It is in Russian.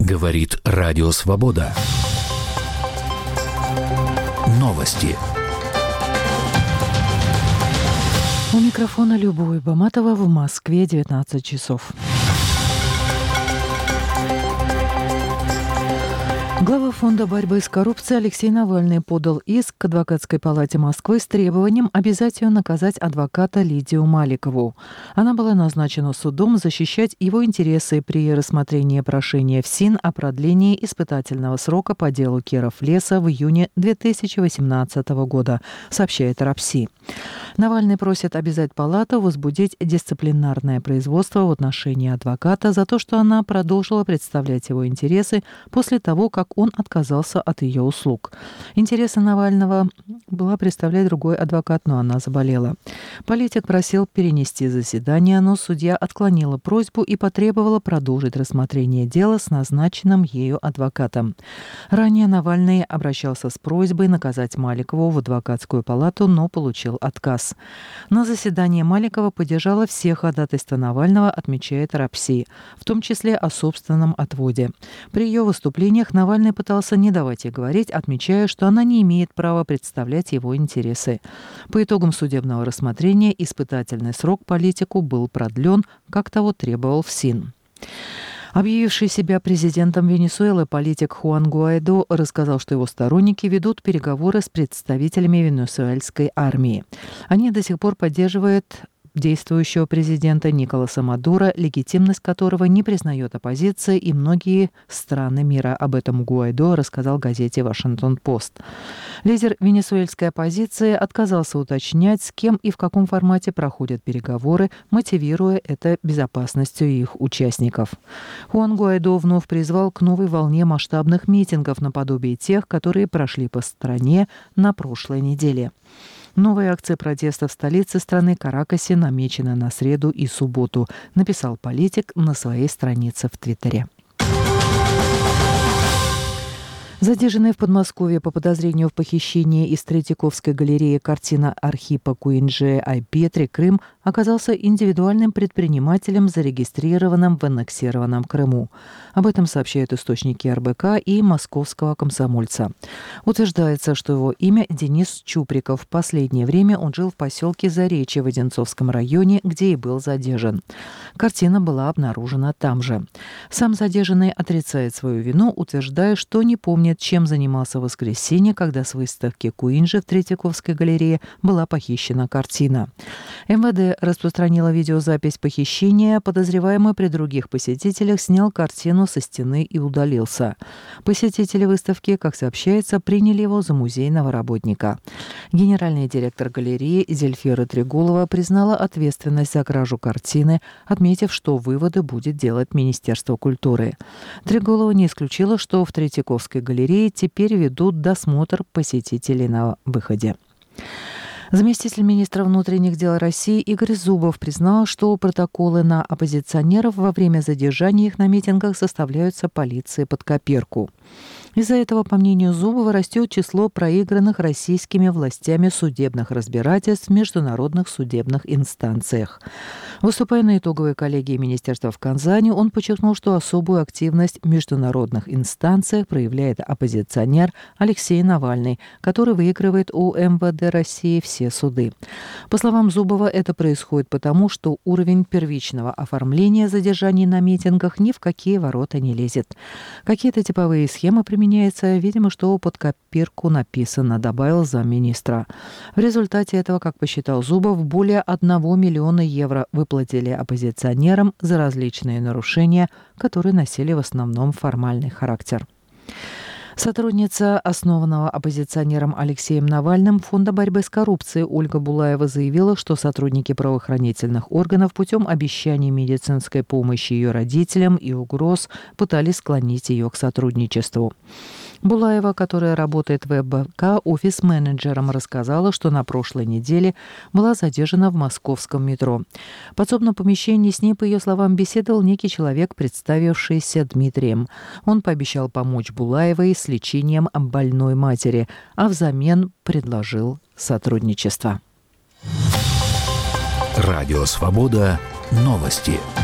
Говорит Радио Свобода. Новости. У микрофона Любовь Баматова, в Москве 19 часов. Глава Фонда борьбы с коррупцией Алексей Навальный подал иск к Адвокатской палате Москвы с требованием обязать ее наказать адвоката Лидию Маликову. Она была назначена судом защищать его интересы при рассмотрении прошения ФСИН о продлении испытательного срока по делу Киров-Леса в июне 2018 года, сообщает РАПСИ. Навальный просит обязать палату возбудить дисциплинарное производство в отношении адвоката за то, что она продолжила представлять его интересы после того, как он отказался от ее услуг. Интересы Навального была представлять другой адвокат, но она заболела. Политик просил перенести заседание, но судья отклонила просьбу и потребовала продолжить рассмотрение дела с назначенным ею адвокатом. Ранее Навальный обращался с просьбой наказать Маликову в адвокатскую палату, но получил отказ. На заседании Маликова поддержала все ходатайства Навального, отмечает РАПСИ, в том числе о собственном отводе. При ее выступлениях Навальный пытался не давать ей говорить, отмечая, что она не имеет права представлять его интересы. По итогам судебного рассмотрения испытательный срок политику был продлен, как того требовал ФСИН. Объявивший себя президентом Венесуэлы политик Хуан Гуайдо рассказал, что его сторонники ведут переговоры с представителями венесуэльской армии. Они до сих пор поддерживают действующего президента Николаса Мадуро, легитимность которого не признает оппозиция и многие страны мира. Об этом Гуайдо рассказал газете «Вашингтон-Пост». Лидер венесуэльской оппозиции отказался уточнять, с кем и в каком формате проходят переговоры, мотивируя это безопасностью их участников. Хуан Гуайдо вновь призвал к новой волне масштабных митингов наподобие тех, которые прошли по стране на прошлой неделе. Новая акция протеста в столице страны Каракасе намечена на среду и субботу, написал политик на своей странице в Твиттере. Задержанная в Подмосковье по подозрению в похищении из Третьяковской галереи картина Архипа Куинджи Айпетри «Крым» оказался индивидуальным предпринимателем, зарегистрированным в аннексированном Крыму. Об этом сообщают источники РБК и московского комсомольца. Утверждается, что его имя Денис Чуприков. В последнее время он жил в поселке Заречье в Одинцовском районе, где и был задержан. Картина была обнаружена там же. Сам задержанный отрицает свою вину, утверждая, что не помнит, чем занимался в воскресенье, когда с выставки Куинджи в Третьяковской галерее была похищена картина. МВД распространила видеозапись похищения. Подозреваемый при других посетителях снял картину со стены и удалился. Посетители выставки, как сообщается, приняли его за музейного работника. Генеральный директор галереи Зельфира Трегулова признала ответственность за кражу картины, отметив, что выводы будет делать Министерство культуры. Трегулова не исключила, что в Третьяковской галерее теперь ведут досмотр посетителей на выходе. Заместитель министра внутренних дел России Игорь Зубов признал, что протоколы на оппозиционеров во время задержания их на митингах составляются полицией под копирку. Из-за этого, по мнению Зубова, растет число проигранных российскими властями судебных разбирательств в международных судебных инстанциях. Выступая на итоговой коллегии министерства в Казани, он подчеркнул, что особую активность в международных инстанциях проявляет оппозиционер Алексей Навальный, который выигрывает у МВД России все суды. По словам Зубова, это происходит потому, что уровень первичного оформления задержаний на митингах ни в какие ворота не лезет. Какие-то типовые схемы применяются, видимо, что под копирку написано, добавил замминистра. В результате этого, как посчитал Зубов, более 1 миллиона евро выплатили оппозиционерам за различные нарушения, которые носили в основном формальный характер. Сотрудница основанного оппозиционером Алексеем Навальным Фонда борьбы с коррупцией Ольга Булаева заявила, что сотрудники правоохранительных органов путем обещаний медицинской помощи ее родителям и угроз пытались склонить ее к сотрудничеству. Булаева, которая работает в ЭБК офис-менеджером, рассказала, что на прошлой неделе была задержана в московском метро. В подсобном помещении с ней, по ее словам, беседовал некий человек, представившийся Дмитрием. Он пообещал помочь Булаевой с лечением больной матери, а взамен предложил сотрудничество. Радио «Свобода». Новости.